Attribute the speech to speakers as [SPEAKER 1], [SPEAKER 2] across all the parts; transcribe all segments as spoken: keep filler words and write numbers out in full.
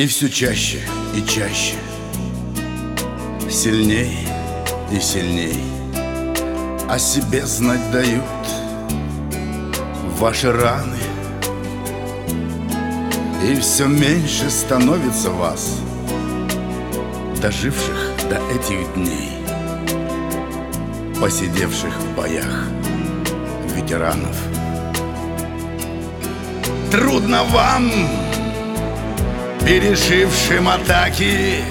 [SPEAKER 1] И все чаще и чаще, сильней и сильней о себе знать дают ваши раны. И все меньше становится вас, доживших до этих дней, посидевших в боях ветеранов. Трудно вам, пережившим атаки,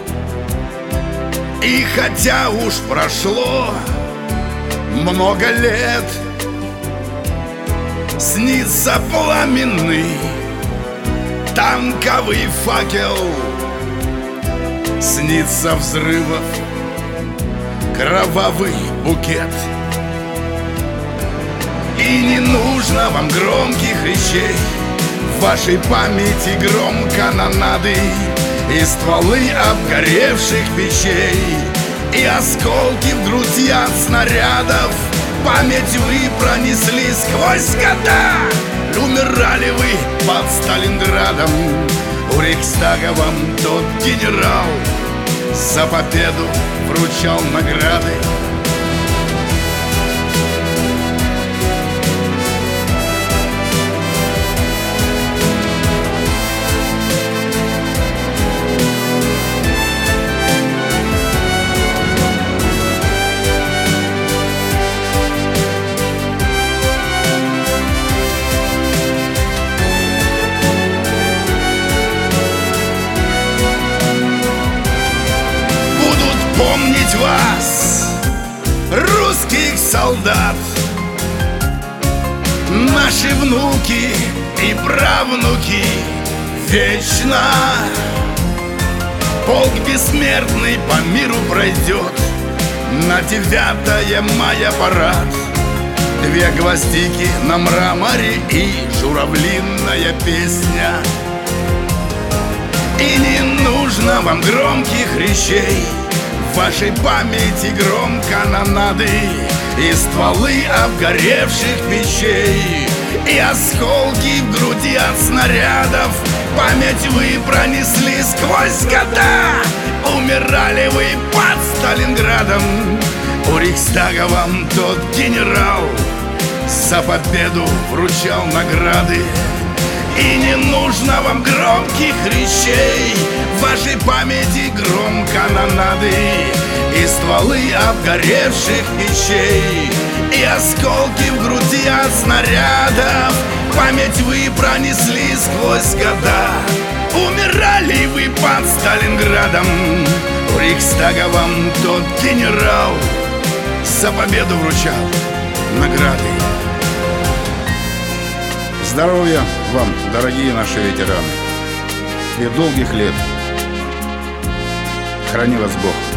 [SPEAKER 1] и хотя уж прошло много лет, снится пламенный танковый факел, снится взрывов кровавый букет. И не нужно вам громких речей, в вашей памяти гром канонады и стволы обгоревших печей, и осколки в груди от снарядов. Память вы пронесли сквозь года. Умирали вы под Сталинградом, у Рейхстага вам тот генерал за победу вручал награды. Помнить вас, русских солдат, наши внуки и правнуки вечно. Полк бессмертный по миру пройдет на девятое мая парад. Две гвоздики на мраморе и журавлиная песня. И не нужно вам громких речей, в вашей памяти гром канонады и стволы обгоревших печей, и осколки в груди от снарядов. Память вы пронесли сквозь года. Умирали вы под Сталинградом, у Рейхстага вам тот генерал за победу вручал награды. И не нужно вам громких речей, в вашей памяти гром канонады и стволы обгоревших печей, и осколки в груди от снарядов. Память вы пронесли сквозь года. Умирали вы под Сталинградом, у Рейхстага вам тот генерал за победу вручал награды.
[SPEAKER 2] Здоровья вам, дорогие наши ветераны, и долгих лет. Храни вас Бог.